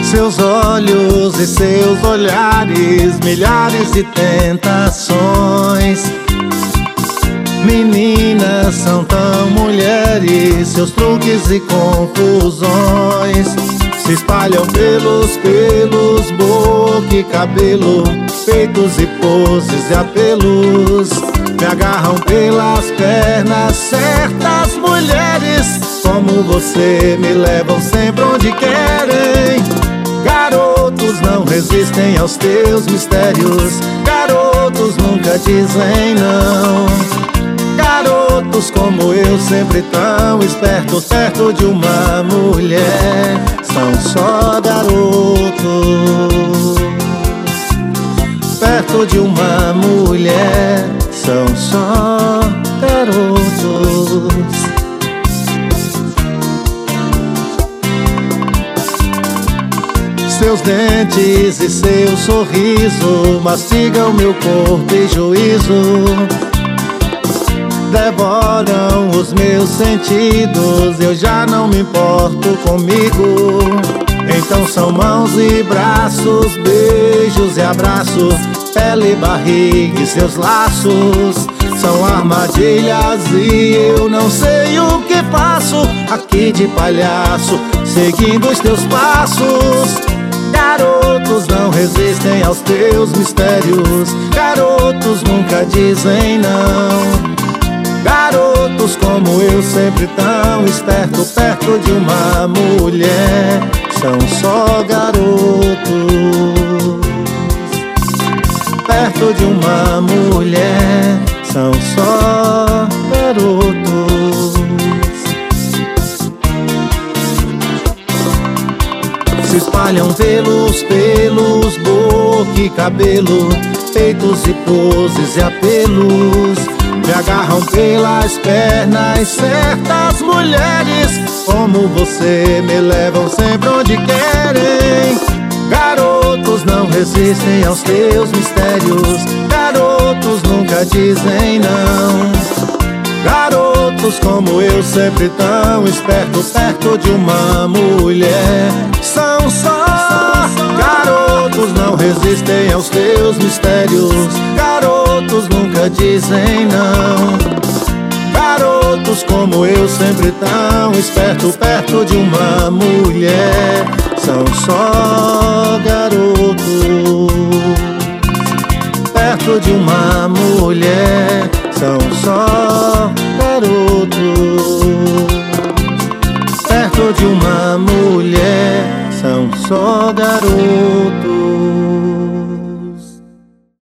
Seus olhos e seus olhares, milhares de tentações. Meninas são tão mulheres, seus truques e confusões se espalham pelos pelos, boca e cabelo, peitos e poses e apelos. Me agarram pelas pernas, certas mulheres como você me levam sempre onde querem. Garotos não resistem aos teus mistérios, garotos nunca dizem não. Garotos como eu, sempre tão espertos, perto de uma mulher, são só garotos. Perto de uma mulher, são só garotos. Seus dentes e seu sorriso mastigam meu corpo e juízo, devoram os meus sentidos, eu já não me importo comigo. Então são mãos e braços, beijos e abraços, pele e barriga e seus laços são armadilhas e eu não sei o que faço aqui de palhaço, seguindo os teus passos. Garotos não resistem aos teus mistérios, garotos nunca dizem não. Garotos como eu, sempre tão esperto, perto de uma mulher, são só garotos. Perto de uma mulher, são só garotos. Se espalham pelos pelos, boca e cabelo, peitos e poses e apelos. Me agarram pelas pernas, certas mulheres como você me levam sempre onde querem. Garotos não resistem aos teus mistérios, garotos nunca dizem não. Garotos como eu, sempre tão esperto, perto de uma mulher, são só garotos, não resistem aos teus mistérios, garotos nunca dizem não. Garotos como eu, sempre tão esperto, perto de uma mulher, são só garotos. Perto de uma mulher, são só garotos. Perto de uma mulher, são só garotos.